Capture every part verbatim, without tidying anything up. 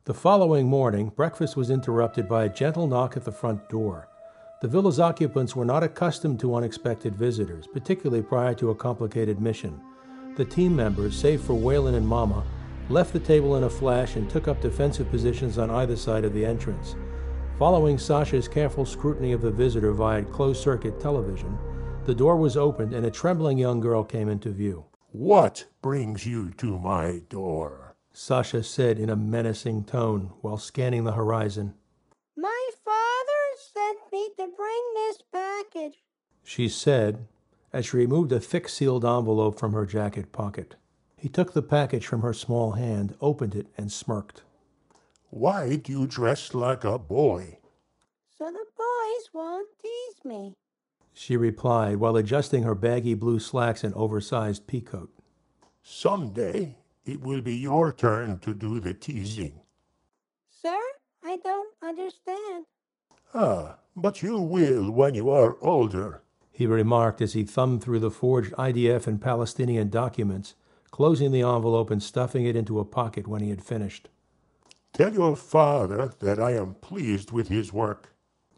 The following morning, breakfast was interrupted by a gentle knock at the front door. The villa's occupants were not accustomed to unexpected visitors, particularly prior to a complicated mission. The team members, save for Waylon and Mama, left the table in a flash and took up defensive positions on either side of the entrance. Following Sasha's careful scrutiny of the visitor via closed-circuit television, the door was opened and a trembling young girl came into view. "What brings you to my door?" Sasha said in a menacing tone while scanning the horizon. "My father sent me to bring this package," she said as she removed a thick sealed envelope from her jacket pocket. He took the package from her small hand, opened it, and smirked. "Why do you dress like a boy?" "So the boys won't tease me," she replied while adjusting her baggy blue slacks and oversized peacoat. "Someday it will be your turn to do the teasing." "Sir, I don't understand." "Ah, but you will when you are older," he remarked as he thumbed through the forged I D F and Palestinian documents, closing the envelope and stuffing it into a pocket when he had finished. "Tell your father that I am pleased with his work."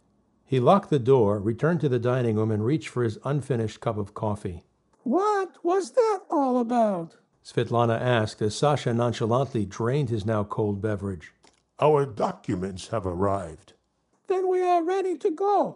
He locked the door, returned to the dining room, and reached for his unfinished cup of coffee. "What was that all about?" Svetlana asked as Sasha nonchalantly drained his now cold beverage. "Our documents have arrived." "Then we are ready to go."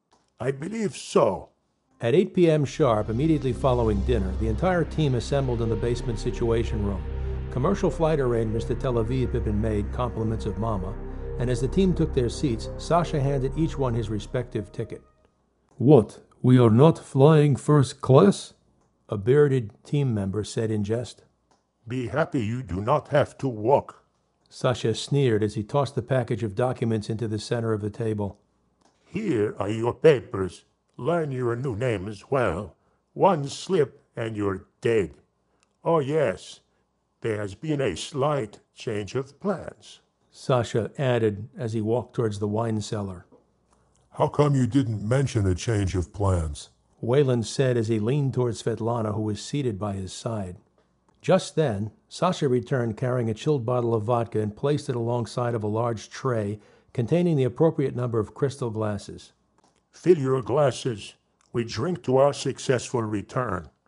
"I believe so." At eight p.m. sharp, immediately following dinner, the entire team assembled in the basement situation room. Commercial flight arrangements to Tel Aviv had been made, compliments of Mama, and as the team took their seats, Sasha handed each one his respective ticket. "What, we are not flying first class?" a bearded team member said in jest. "Be happy you do not have to walk." Sasha sneered as he tossed the package of documents into the center of the table. "Here are your papers. Learn your new names well. One slip and you're dead. Oh yes, there has been a slight change of plans," Sasha added as he walked towards the wine cellar. "How come you didn't mention a change of plans?" Waylon said as he leaned towards Svetlana, who was seated by his side. Just then, Sasha returned carrying a chilled bottle of vodka and placed it alongside of a large tray containing the appropriate number of crystal glasses. "Fill your glasses. We drink to our successful return."